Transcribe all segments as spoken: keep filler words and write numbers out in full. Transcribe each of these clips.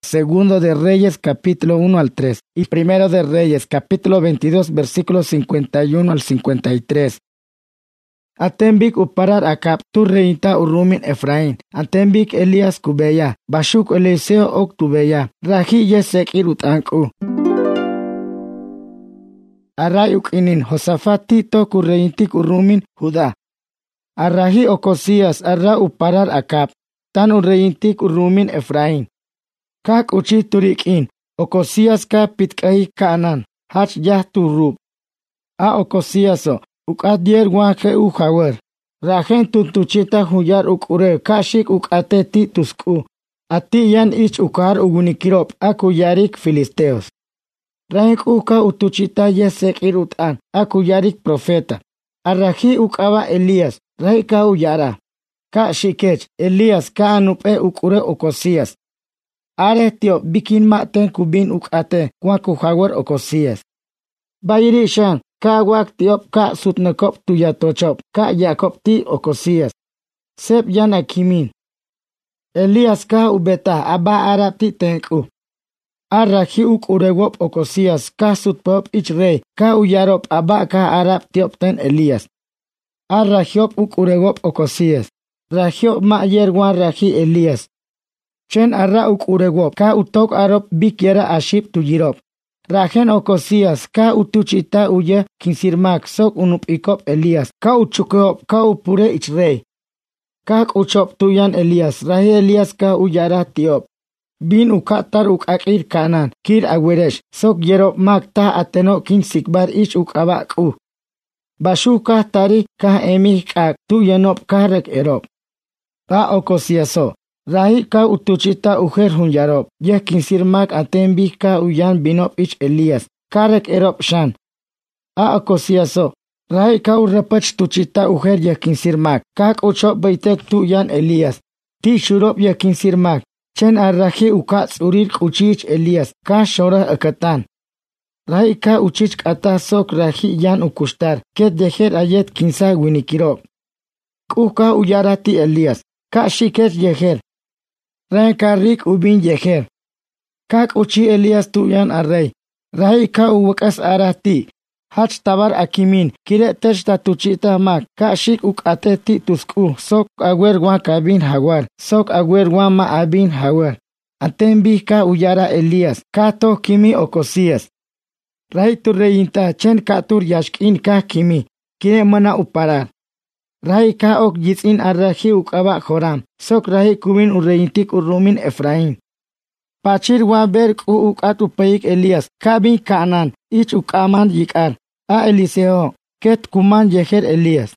Segundo de Reyes, capítulo uno al tres. Y Primero de Reyes, capítulo veintidós, versículos cincuenta y uno al cincuenta y tres. Atembik uparar akap tu reinta urumin Efraín. Atembik Elías kubeya. Bashuk Eliseo ok tubeya. Rahi yesek irut anku. Aray ukinin Josafati to kureintik urumin Judá. Arrahi Ocosías arra uparar akap. Tan ureintik urumin Efraín. Kak uchi turikin. Ocosías ka pitkai kanan. Hach yah turub. A Ocosíaso. Ukadier wake u hawer. Rajen tuntuchita huyar ukure kashik ukateti tusku. Ati yan ich ukar ugunikirop akuyarik filisteos. Rank uka utuchita yesek irutan akuyarik profeta. Arraji ukaba Elías. Raika uyara. Ka shikech Elías ka anupe ukure Ocosías. Are tio bikin maten kubin ukate kwaku hawer Ocosías. Bayiri shan. Ka wak tiop ka sutnekop tu yatochop, ka yakop ti Ocosías. Sep yan akimin. Elías ka ubeta aba arap ti tenku. Arraji uk uregop Ocosías ka sutpop ich rey, ka uyarop aba ka arap tiop ten Elías. Arrajiop uk uregop Ocosías. Rajiop ma yerwan raji Elías. Chen arra uk uregop ka utok arop bikiera aship tu yirop. Rajen Ocosías ka utuchita uye kinsirmak sok unupikop Elías ka uchukop ka upure ich rey. Ka uchop tuyan Elías rahi Elías ka uyara tiop. Bin ukatar ukakir kanan kir agweresh sok yerop mak ta ateno kinsikbar ich ukabak u. Bashu ka tari ka emih kak tu yenop ka rek erop. Ta Ocosíaso. Rahi ka utuchita ujer hunyarop, yeh kinsirmak atembi ka uyan binop ich Elías, karek erop shan. A Ocosíaso, rahi ka urepach tuchita ujer yeh kinsirmak, kak uchop beitek tu yan Elías, ti shurop yeh kinsirmak, chen arraji ukats urir kuchich Elías, ka shorah akatan. Rahi ka uchich kata sok rahi yan ukushtar, ket dejer ayet kinsa winikirop. Kuka uyarati Elías, ka shiket yeher. Rankarik ubin yeher. Kak uchi Elías tuyan arrey. Rahi ka uwakas arati. Hach tabar akimin. Kire techta tuchita mak. Ka shik ukate ti tusku. Sok agwer wan kabin hawar. Sok agwer wan ma abin hawar. Atembi ka uyara Elías. Ka to kimi Ocosías. Rahi tu reyinta chen ka tur yashkin ka kimi. Kire mana uparar. Rahi ka ok yitzin arraji ukaba Joram. Sok rahi kubin ureintik urumin Efraín. Pachir wa ber ku ukat upayik Elías. Kabin kanan. Ich ukaman yikar. A Eliseo. Ket kuman yeher Elías.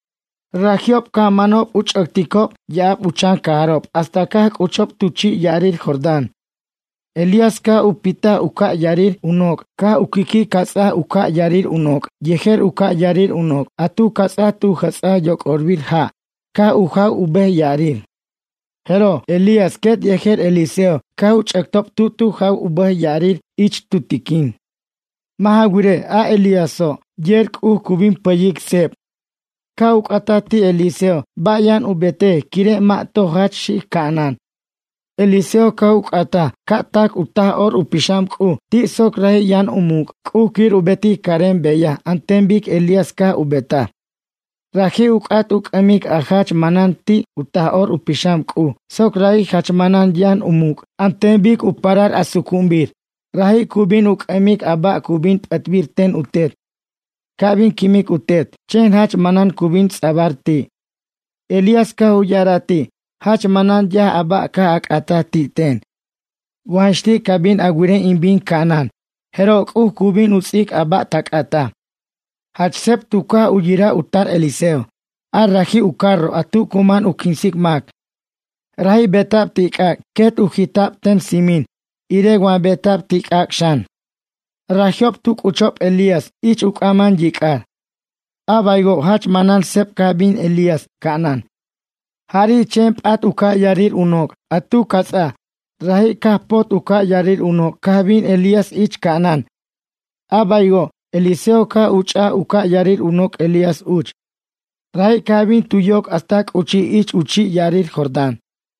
Rajiop ka manop uchaktikop. Yab uchan karop. Hasta ka uchop tuchi yarir Jordán. Elías ka upita uka yarir unok. Ka ukiki katsa uka yarir unok. Yeher uka yarir unok. Atu katsa tu katsa yok orbir ha. Ka uha ube yarir. Hero, Elías ket yeher Eliseo. Ka uchaktop tu tu ha ube yarir ich tutikin. Mahagure a Elíaso. Yerk u kubin payik sep. Ka ukatati Eliseo. Bayan ubete kire ma tohat shi kanan. Eliseo ka ukata, ka tak utah or upisham ku, ti sok rahi yan umuk, ku kir ubeti karem beya, antembik Elías ka ubeta. Rahi ukat uk amik ahach manan ti utah or upisham ku, sok rahi hachmanan yan umuk, antembik uparar asukumbir. Rahi kubin uk amik aba kubin patbir ten utet. Kabin kimik utet, chen hach manan kubin sabarti. Elías ka uyarati. Hach manan ya aba ka akata titen. Wanshti kabin aguren imbin kanan. Herok uh kubin utsik aba takata. Hach sep tuka ujira utar Eliseo. Arraji ukarro atu kuman ukinsik mak. Rahi betap tikak ket uhitap ten simin. Ire wan betap tikak shan. Rahiop tuk uchop Elías ich ukaman yikar. Abaygo hach manan sep kabin Elías kanan. Hari cemp at uka yarir unok, atu katsa. Rahi kapot uka yarir unok, kabin Elías ich kanan. Abaygo, Eliseo ka ucha uka yarir unok Elías uch. Rahi kabin tuyok astak uchi ich uchi yarir Jordán.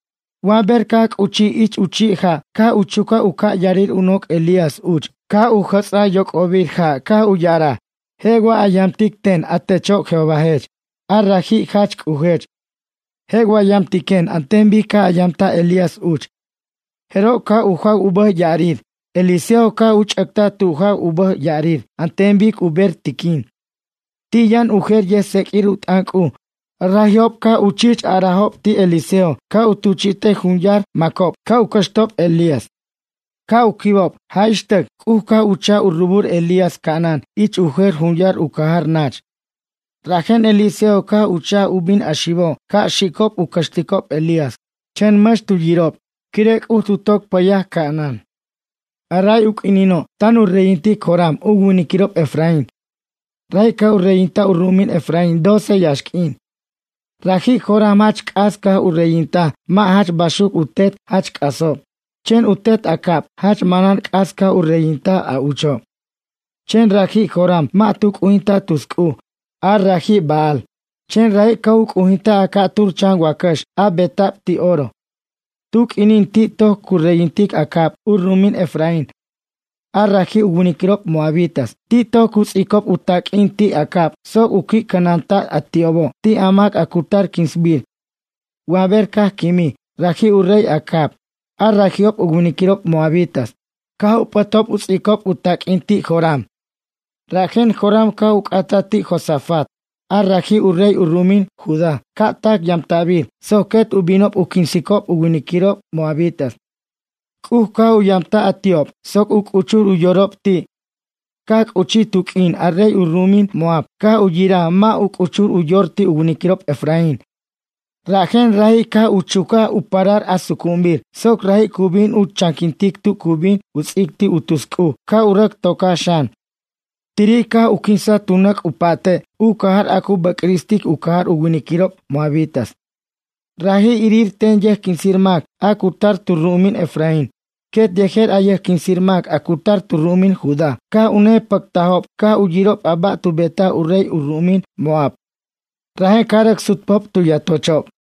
Waber ka uchi ich uchi ha, ka uchuka uka yarir unok Elías uch, ka uhatsa yok ovir ha, ka uyara. Hegwa ayamtik ten atechok Jehovahech, arraji hach uhech. Hegwa yamtiken antembi ka ayamta Elías uch. Hero ka uha ubah yarir, Eliseo ka uch akta tuha ubah yarir, antembik uber tikin. Tiyan uher yesek irut anku. Rahiob ka uchich arahob ti Eliseo, ka utuchite hunyar Makob, ka ukashtop Elías. Ka ukibob, haishtek, uka ucha urubur Elías kanan, ich uher hunyar ukahar nach. Rajen Eliseo ka ucha ubin ashibo, ka shikob ukashtikop Elías. Chen mash tuyirob, kirek ututok payah kanan. Aray uk inino, tan urreinti Joram, ugunikirop Efraín. Ray ka urreinta urumin Efraín, doce yashkin. Raji Joram hach aska urreinta, ma hach bashuk utet hach asob. Chen utet akap, hach manan aska urreinta a ucho. Chen raji Joram, ma tuk uinta tusku, ar raji Baal. Chen ray kauk uinta aka turchan wakash, a betap ti oro. Tuk inin ti to kurreintik akap, urumin Efraín. Arraji ugunikirop Moabitas, ti to kusikop utak inti akap, sok uki kananta atiobo, ti amak akutar kinsbir. Waber kah kimi, raji urrey akap, arrajiop ugunikirop Moabitas, kah upatop usikop utak inti Joram. Rajen Joram kah ukatati Josafat, arraji urrey urumin Judá, katak yamtabir, soket ubinop ukinsikop ugunikirop Moabitas. Kuka uyamta atiop, sok uk uchur uyorop ti. Kak uchi tukin arrey urumin Moab, ka uyira ma uk uchur uyorti ugunikirop Efraín. Rajen rahi ka uchuka uparar asukumbir, sok rahi kubin uchankintik tu kubin usikti utusku, ka urak toka shan. Tiri ka ukinsa tunak upate, ukahar aku bakristik ukahar ugunikirop Moabitas. Rahi irir ten yeh kinsirmak, akutar turumin Efraín. Ket yeher ayeh kinsirmak, akutar turumin Judá. Ka une paktahop, ka uyirop aba tu beta urrey urumin Moab. Rahe karak sutpop tu yatochop.